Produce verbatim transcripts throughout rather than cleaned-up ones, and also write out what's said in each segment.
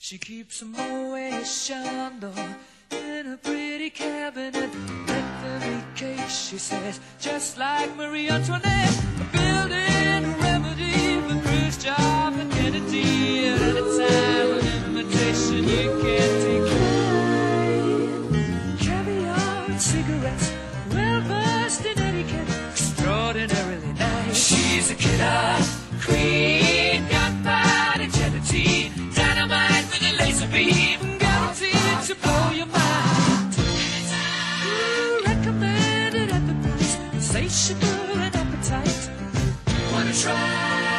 She keeps a Moet Chandon in a pretty cabinet. Let them eat cake, she says, just like Marie Antoinette. Building a remedy for Khrushchev and Kennedy. At a time of invitation you can't decline. Caviar and cigarettes, well versed in etiquette, extraordinarily nice. She's a killer queen, gunpowder gelatine, dynamite with a laser beam, guaranteed to blow your mind. Ooh, recommended at the price, insatiable and appetite. Wanna try?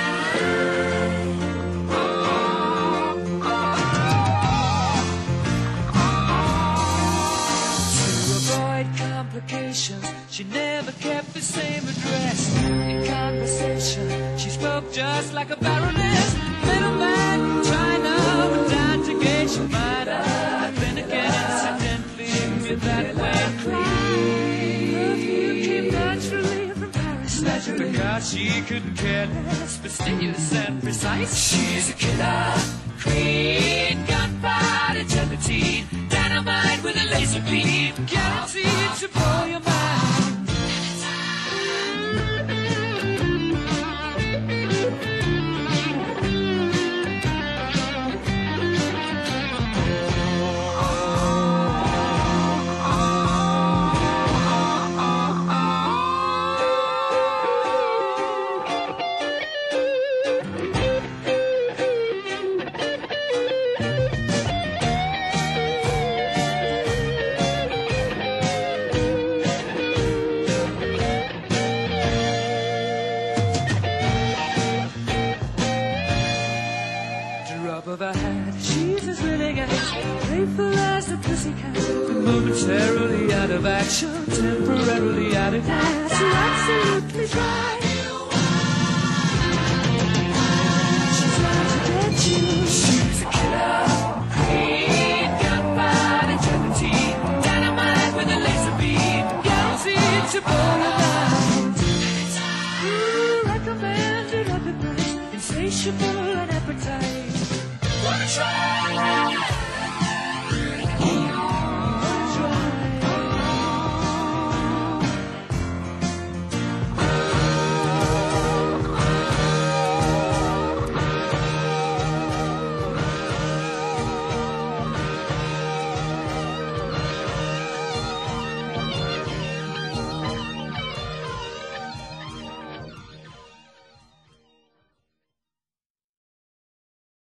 She never kept the same address. In conversation, she spoke just like a baroness. Middleman from China went down to gauge your mind. I've been again incidentally with that way. Perfume came naturally from Paris, naturally, because she couldn't care less, fastidious and precise. She's a killer queen, gunpowder gelatine, dynamite with a laser beam, guaranteed to blow your mind. Of a hat, she's as willing as playful as the pussycat, momentarily out of action, temporarily out of gas. You're absolutely dry. She's out to get you. She's a killer queen, gunpowder gelatine, dynamite with a laser beam, guaranteed to blow your mind. Ooh, recommended at the price, insatiable and appetite. Wanna try?